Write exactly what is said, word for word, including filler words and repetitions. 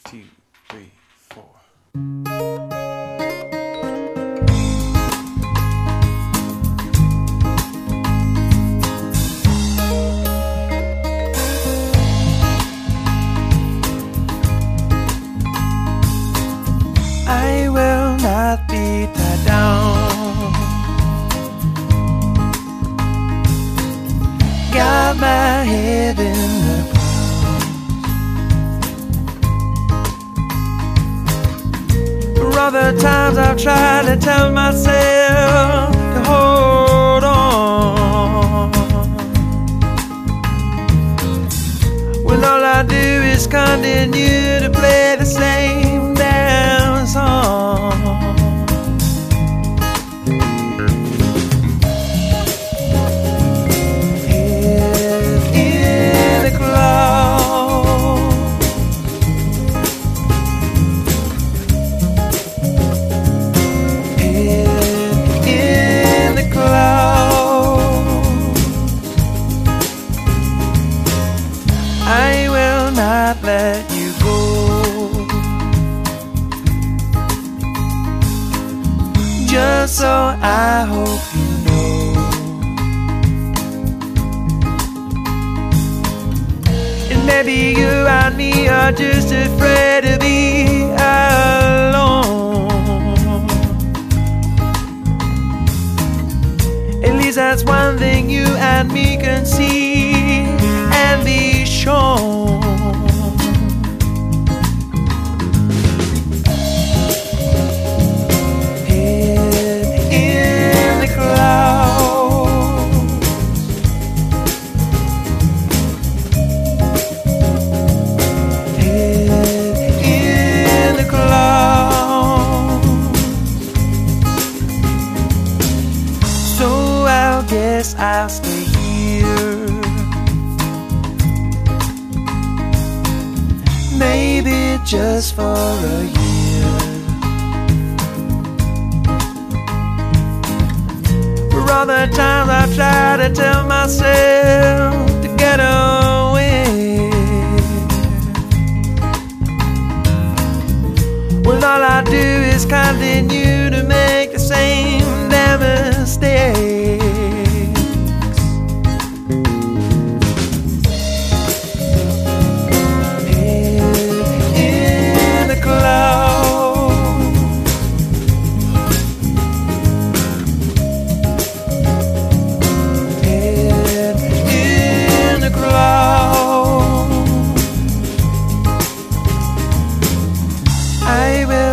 two, three, four. I will not be tied down. Got my head in the other times I've tried to tell myself to hold on, when all I do is continue to play the same damn song. Head in the clouds, I will not let you go, just so I hope you know. And maybe you and me are just afraid to be alone. At least that's one thing you and me can see and be shown. Head in the clouds, head in the clouds. So I guess I'll stay here, maybe just for a year. For all the times I've tried to tell myself to get away, when all I do is continue to make the same damn mistakes. I will